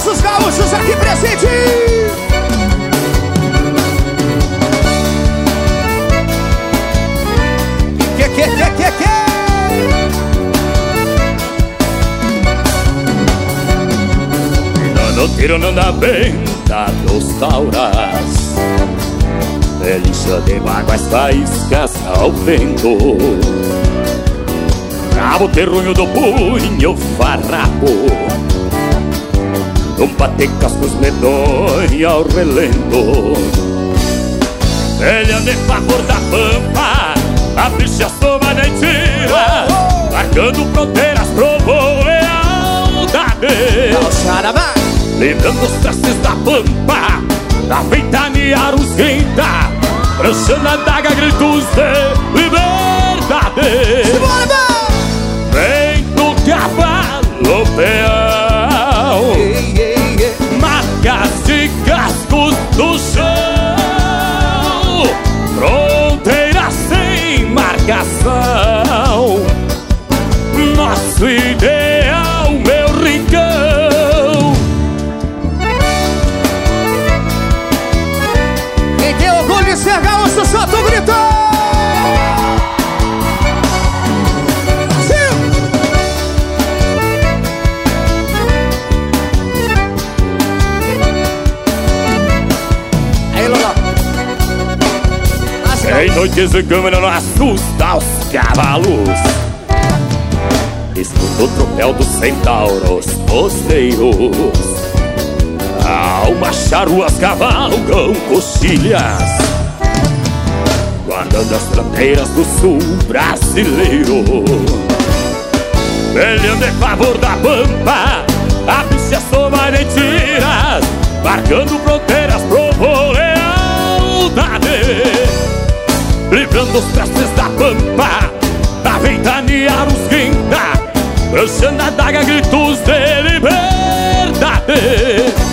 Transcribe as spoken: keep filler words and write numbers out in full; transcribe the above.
nossos gaúchos aqui presentes. Que, que, que, que, que? No tiro na venta dos tauras, delícia de mágoas faíscas ao vento. Bravo terrunho do punho farrapo, num bater cascos medonho ao relento. Velha de favor da pampa, a bicha soma nem tira, marcando fronteiras, provou lealdade. Lembrando os traços da pampa, da ventanear os grita, pranchando a daga, gritos de liberdade. Vem do cavalo peão, marcas de cascos do chão, fronteira sem marcação, nosso ideal, meu rincão. Quem tem orgulho de ser gaúcho, solta o grito! Em noites de câmera não assusta os cavalos, escuta o tropel dos centauros posteiros. Ao marchar ruas cavalgam coxilhas, guardando as fronteiras do sul brasileiro. Velhando em favor da pampa, a bicha soma mentiras, marcando fronteiras, provou lealdade. Livrando os traços da pampa, a ventanear os quinta, pranchando a daga, gritos de liberdade.